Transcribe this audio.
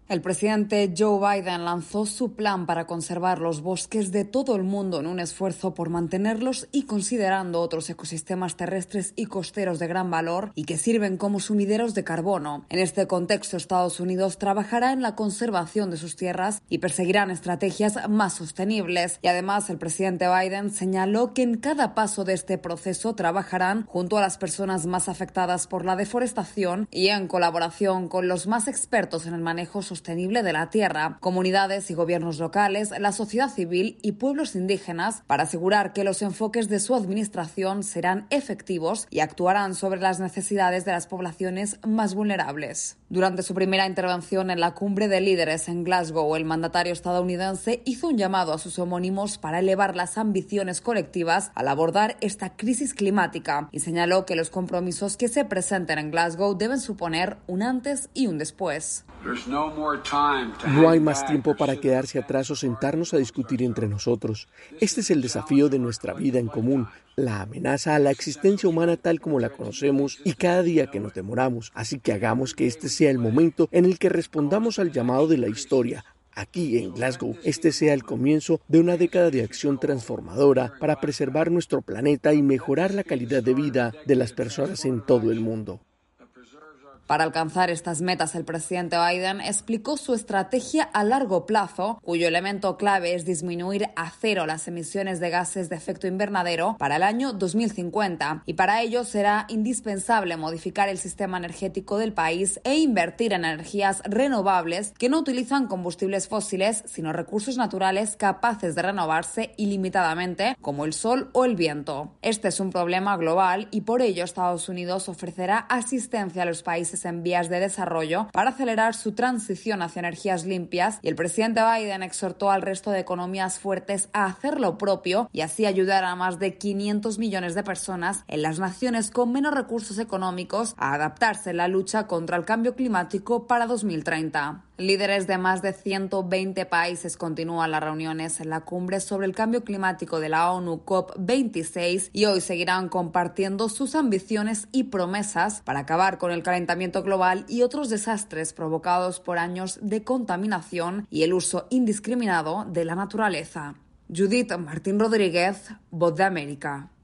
El presidente Joe Biden lanzó su plan para conservar los bosques de todo el mundo en un esfuerzo por mantenerlos y considerando otros ecosistemas terrestres y costeros de gran valor y que sirven como sumideros de carbono. En este contexto, Estados Unidos trabajará en la conservación de sus tierras y perseguirán estrategias más sostenibles. Y además, el presidente Biden señaló que en cada paso de este proceso trabajarán junto a las personas más afectadas por la deforestación y en colaboración con los más expertos en el manejo sostenible de la tierra, comunidades y gobiernos locales, la sociedad civil y pueblos indígenas, para asegurar que los enfoques de su administración serán efectivos y actuarán sobre las necesidades de las poblaciones más vulnerables. Durante su primera intervención en la cumbre de líderes en Glasgow, el mandatario estadounidense hizo un llamado a sus homónimos para elevar las ambiciones colectivas al abordar esta crisis climática y señaló que los compromisos que se presenten en Glasgow deben suponer un antes y un después. No hay más tiempo para quedarse atrás o sentarnos a discutir entre nosotros. Este es el desafío de nuestra vida en común, la amenaza a la existencia humana tal como la conocemos y cada día que nos demoramos. Así que hagamos que este sea el momento en el que respondamos al llamado de la historia. Aquí en Glasgow, este sea el comienzo de una década de acción transformadora para preservar nuestro planeta y mejorar la calidad de vida de las personas en todo el mundo. Para alcanzar estas metas, el presidente Biden explicó su estrategia a largo plazo, cuyo elemento clave es disminuir a cero las emisiones de gases de efecto invernadero para el año 2050. Y para ello será indispensable modificar el sistema energético del país e invertir en energías renovables que no utilizan combustibles fósiles, sino recursos naturales capaces de renovarse ilimitadamente, como el sol o el viento. Este es un problema global y por ello Estados Unidos ofrecerá asistencia a los países en vías de desarrollo para acelerar su transición hacia energías limpias, y el presidente Biden exhortó al resto de economías fuertes a hacer lo propio y así ayudar a más de 500 millones de personas en las naciones con menos recursos económicos a adaptarse en la lucha contra el cambio climático para 2030. Líderes de más de 120 países continúan las reuniones en la cumbre sobre el cambio climático de la ONU COP26 y hoy seguirán compartiendo sus ambiciones y promesas para acabar con el calentamiento global y otros desastres provocados por años de contaminación y el uso indiscriminado de la naturaleza. Judith Martín Rodríguez, Voz de América.